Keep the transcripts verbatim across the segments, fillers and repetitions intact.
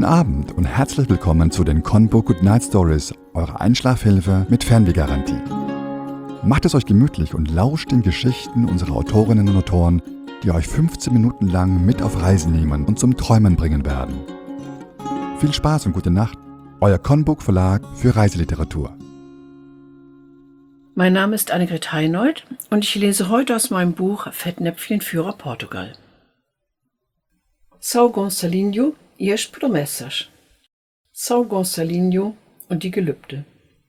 Guten Abend und herzlich willkommen zu den Conbook Good Night Stories, eurer Einschlafhilfe mit Fernwehgarantie. Macht es euch gemütlich und lauscht den Geschichten unserer Autorinnen und Autoren, die euch fünfzehn Minuten lang mit auf Reisen nehmen und zum Träumen bringen werden. Viel Spaß und gute Nacht, euer Conbook Verlag für Reiseliteratur. Mein Name ist Annegret Heinold und ich lese heute aus meinem Buch Fettnäpfchenführer Portugal. São Gonçalinho e as Promessas. São Gonçalinho und die Gelübde.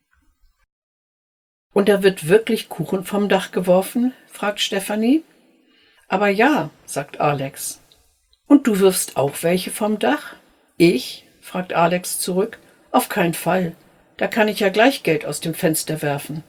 Und da wird wirklich Kuchen vom Dach geworfen? Fragt Stefanie. Aber ja, sagt Alex. Und du wirfst auch welche vom Dach? Ich? Fragt Alex zurück. Auf keinen Fall. Da kann ich ja gleich Geld aus dem Fenster werfen.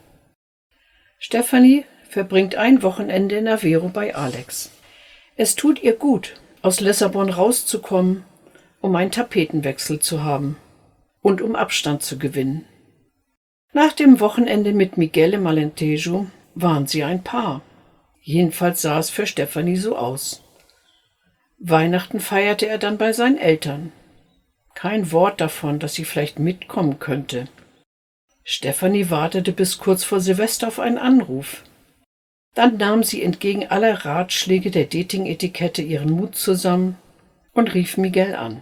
Stefanie verbringt ein Wochenende in Aveiro bei Alex. Es tut ihr gut, aus Lissabon rauszukommen, um einen Tapetenwechsel zu haben und um Abstand zu gewinnen. Nach dem Wochenende mit Miguel im Alentejo waren sie ein Paar. Jedenfalls sah es für Stefanie so aus. Weihnachten feierte er dann bei seinen Eltern. Kein Wort davon, dass sie vielleicht mitkommen könnte. Stefanie wartete bis kurz vor Silvester auf einen Anruf. Dann nahm sie entgegen aller Ratschläge der Dating-Etikette ihren Mut zusammen und rief Miguel an.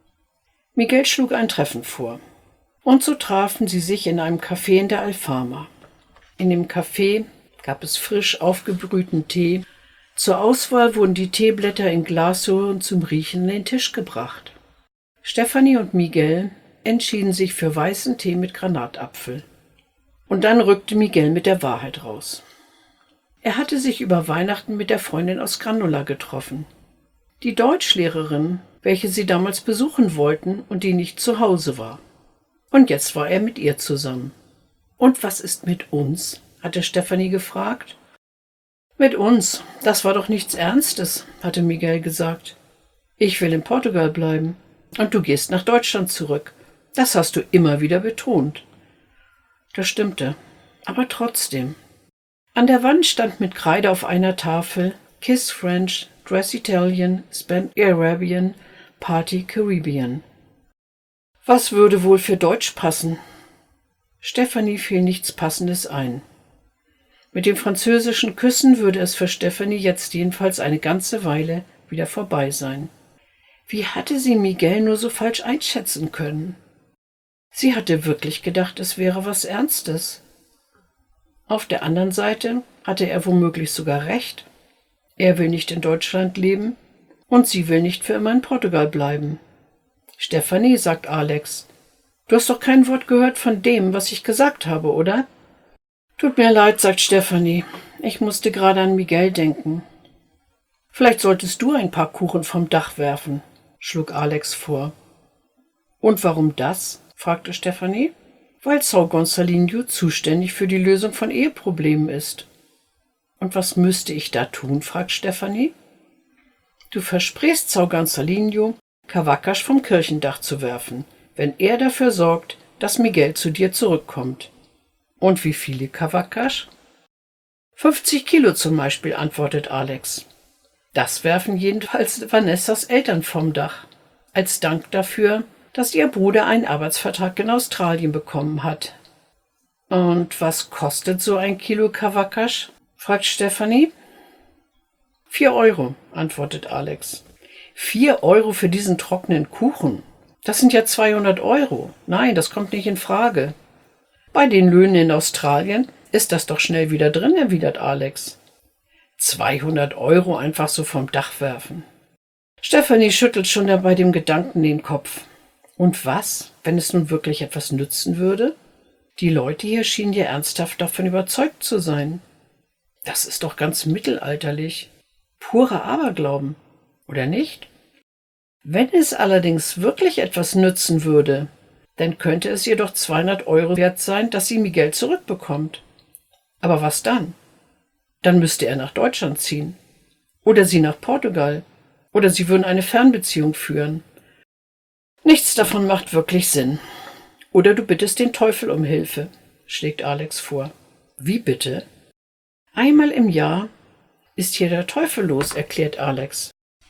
Miguel schlug ein Treffen vor. Und so trafen sie sich in einem Café in der Alfama. In dem Café gab es frisch aufgebrühten Tee. Zur Auswahl wurden die Teeblätter in Glashöhen zum Riechen an den Tisch gebracht. Stefanie und Miguel entschieden sich für weißen Tee mit Granatapfel. Und dann rückte Miguel mit der Wahrheit raus. Er hatte sich über Weihnachten mit der Freundin aus Granolla getroffen. Die Deutschlehrerin, welche sie damals besuchen wollten und die nicht zu Hause war. Und jetzt war er mit ihr zusammen. Und was ist mit uns? Hatte Stefanie gefragt. Mit uns, das war doch nichts Ernstes, hatte Miguel gesagt. Ich will in Portugal bleiben. Und du gehst nach Deutschland zurück. Das hast du immer wieder betont. Das stimmte, aber trotzdem. An der Wand stand mit Kreide auf einer Tafel Kiss French, Dress Italian, Spend Arabian, Party Caribbean. Was würde wohl für Deutsch passen? Stefanie fiel nichts Passendes ein. Mit dem französischen Küssen würde es für Stefanie jetzt jedenfalls eine ganze Weile wieder vorbei sein. Wie hatte sie Miguel nur so falsch einschätzen können? Sie hatte wirklich gedacht, es wäre was Ernstes. Auf der anderen Seite hatte er womöglich sogar recht. Er will nicht in Deutschland leben und sie will nicht für immer in Portugal bleiben. Stefanie, sagt Alex, du hast doch kein Wort gehört von dem, was ich gesagt habe, oder? Tut mir leid, sagt Stefanie. Ich musste gerade an Miguel denken. Vielleicht solltest du ein paar Kuchen vom Dach werfen, schlug Alex vor. Und warum das? Fragte Stefanie. Weil São Gonçalinho zuständig für die Lösung von Eheproblemen ist. Und was müsste ich da tun? Fragt Stefanie. Du versprichst São Gonçalinho, Cavacas vom Kirchendach zu werfen, wenn er dafür sorgt, dass Miguel zu dir zurückkommt. Und wie viele Cavacas? fünfzig Kilo zum Beispiel, antwortet Alex. Das werfen jedenfalls Vanessas Eltern vom Dach, als Dank dafür, dass ihr Bruder einen Arbeitsvertrag in Australien bekommen hat. Und was kostet so ein Kilo Cavacas? Fragt Stefanie. Vier Euro, antwortet Alex. Vier Euro für diesen trockenen Kuchen? Das sind ja zweihundert Euro. Nein, das kommt nicht in Frage. Bei den Löhnen in Australien ist das doch schnell wieder drin, erwidert Alex. zweihundert Euro einfach so vom Dach werfen. Stefanie schüttelt schon bei dem Gedanken den Kopf. Und was, wenn es nun wirklich etwas nützen würde? Die Leute hier schienen ja ernsthaft davon überzeugt zu sein. Das ist doch ganz mittelalterlich. Purer Aberglauben, oder nicht? Wenn es allerdings wirklich etwas nützen würde, dann könnte es ihr doch zweihundert Euro wert sein, dass sie Miguel zurückbekommt. Aber was dann? Dann müsste er nach Deutschland ziehen. Oder sie nach Portugal. Oder sie würden eine Fernbeziehung führen. Nichts davon macht wirklich Sinn. Oder du bittest den Teufel um Hilfe, schlägt Alex vor. Wie bitte? Einmal im Jahr ist hier der Teufel los, erklärt Alex.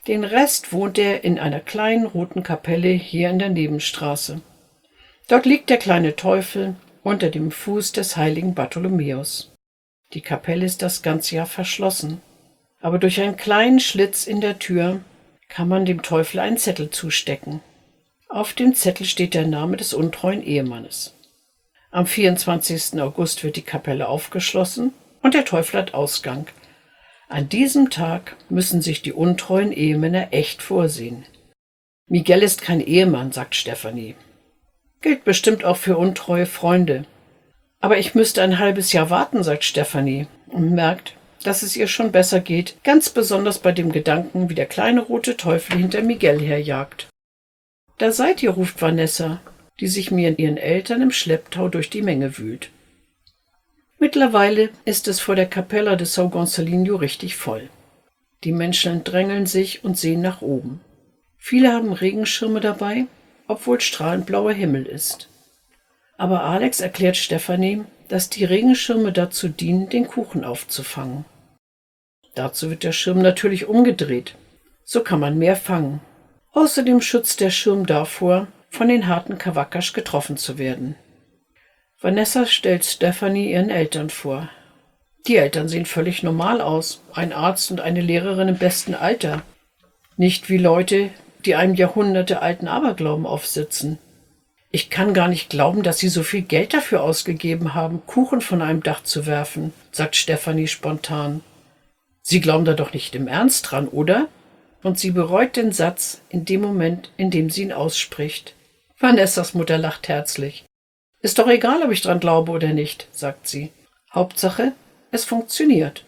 Den Rest wohnt er in einer kleinen roten Kapelle hier in der Nebenstraße. Dort liegt der kleine Teufel unter dem Fuß des heiligen Bartholomäus. Die Kapelle ist das ganze Jahr verschlossen, aber durch einen kleinen Schlitz in der Tür kann man dem Teufel einen Zettel zustecken. Auf dem Zettel steht der Name des untreuen Ehemannes. Am vierundzwanzigsten August wird die Kapelle aufgeschlossen und der Teufel hat Ausgang. An diesem Tag müssen sich die untreuen Ehemänner echt vorsehen. Miguel ist kein Ehemann, sagt Stefanie. Gilt bestimmt auch für untreue Freunde. Aber ich müsste ein halbes Jahr warten, sagt Stefanie und merkt, dass es ihr schon besser geht, ganz besonders bei dem Gedanken, wie der kleine rote Teufel hinter Miguel herjagt. Da seid ihr, ruft Vanessa, die sich mir ihren Eltern im Schlepptau durch die Menge wühlt. Mittlerweile ist es vor der Capella de São Gonçalinho richtig voll. Die Menschen drängeln sich und sehen nach oben. Viele haben Regenschirme dabei, obwohl strahlend blauer Himmel ist. Aber Alex erklärt Stefanie, dass die Regenschirme dazu dienen, den Kuchen aufzufangen. Dazu wird der Schirm natürlich umgedreht. So kann man mehr fangen. Außerdem schützt der Schirm davor, von den harten Kawakasch getroffen zu werden. Vanessa stellt Stefanie ihren Eltern vor. Die Eltern sehen völlig normal aus, ein Arzt und eine Lehrerin im besten Alter. Nicht wie Leute, die einem jahrhundertealten Aberglauben aufsitzen. Ich kann gar nicht glauben, dass sie so viel Geld dafür ausgegeben haben, Kuchen von einem Dach zu werfen, sagt Stefanie spontan. Sie glauben da doch nicht im Ernst dran, oder? Und sie bereut den Satz in dem Moment, in dem sie ihn ausspricht. Vanessas Mutter lacht herzlich. Ist doch egal, ob ich dran glaube oder nicht, sagt sie. Hauptsache, es funktioniert.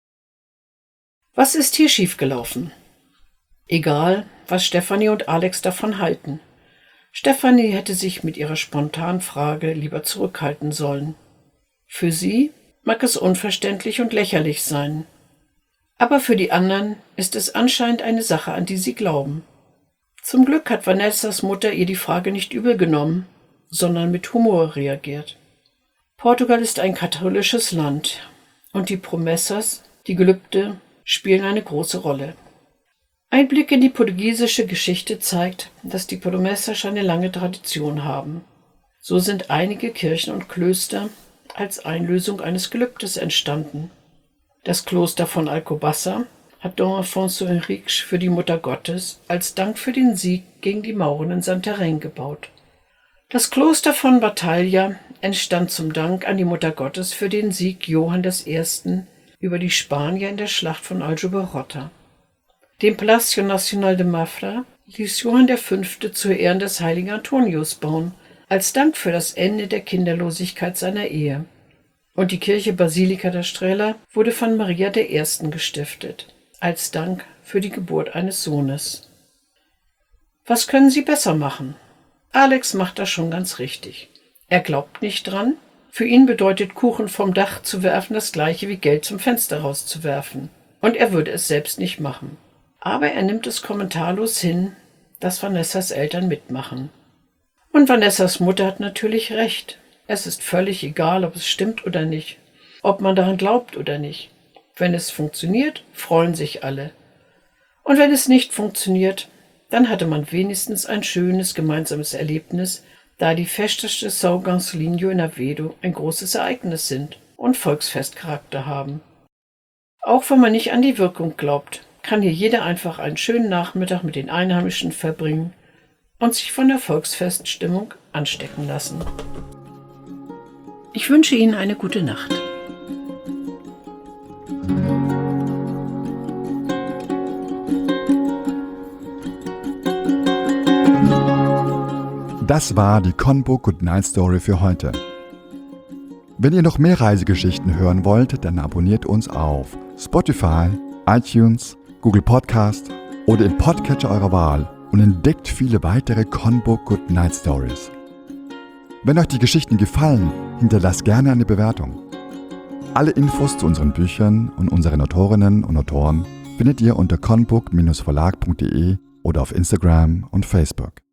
Was ist hier schiefgelaufen? Egal, was Stefanie und Alex davon halten. Stefanie hätte sich mit ihrer spontanen Frage lieber zurückhalten sollen. Für sie mag es unverständlich und lächerlich sein. Aber für die anderen ist es anscheinend eine Sache, an die sie glauben. Zum Glück hat Vanessas Mutter ihr die Frage nicht übel genommen, sondern mit Humor reagiert. Portugal ist ein katholisches Land und die Promessas, die Gelübde, spielen eine große Rolle. Ein Blick in die portugiesische Geschichte zeigt, dass die Promessas eine lange Tradition haben. So sind einige Kirchen und Klöster als Einlösung eines Gelübdes entstanden. Das Kloster von Alcobaça hat Dom Afonso Henriques für die Mutter Gottes als Dank für den Sieg gegen die Mauren in Santarém gebaut. Das Kloster von Batalha entstand zum Dank an die Mutter Gottes für den Sieg Johann des Ersten über die Spanier in der Schlacht von Aljubarrota. Den Palacio Nacional de Mafra ließ Johann der Fünfte zu Ehren des heiligen Antonius bauen, als Dank für das Ende der Kinderlosigkeit seiner Ehe. Und die Kirche Basilica da Estrela wurde von Maria der Ersten gestiftet, als Dank für die Geburt eines Sohnes. Was können Sie besser machen? Alex macht das schon ganz richtig. Er glaubt nicht dran. Für ihn bedeutet Kuchen vom Dach zu werfen das gleiche wie Geld zum Fenster rauszuwerfen. Und er würde es selbst nicht machen. Aber er nimmt es kommentarlos hin, dass Vanessas Eltern mitmachen. Und Vanessas Mutter hat natürlich recht. Es ist völlig egal, ob es stimmt oder nicht, ob man daran glaubt oder nicht. Wenn es funktioniert, freuen sich alle. Und wenn es nicht funktioniert, dann hatte man wenigstens ein schönes gemeinsames Erlebnis, da die Festas de São Gonçalinho in Aveiro ein großes Ereignis sind und Volksfestcharakter haben. Auch wenn man nicht an die Wirkung glaubt, kann hier jeder einfach einen schönen Nachmittag mit den Einheimischen verbringen und sich von der Volksfeststimmung anstecken lassen. Ich wünsche Ihnen eine gute Nacht. Das war die Conbook Good Night Story für heute. Wenn ihr noch mehr Reisegeschichten hören wollt, dann abonniert uns auf Spotify, iTunes, Google Podcast oder im Podcatcher eurer Wahl und entdeckt viele weitere Conbook Good Night Stories. Wenn euch die Geschichten gefallen, hinterlasst gerne eine Bewertung. Alle Infos zu unseren Büchern und unseren Autorinnen und Autoren findet ihr unter conbook Bindestrich verlag punkt de oder auf Instagram und Facebook.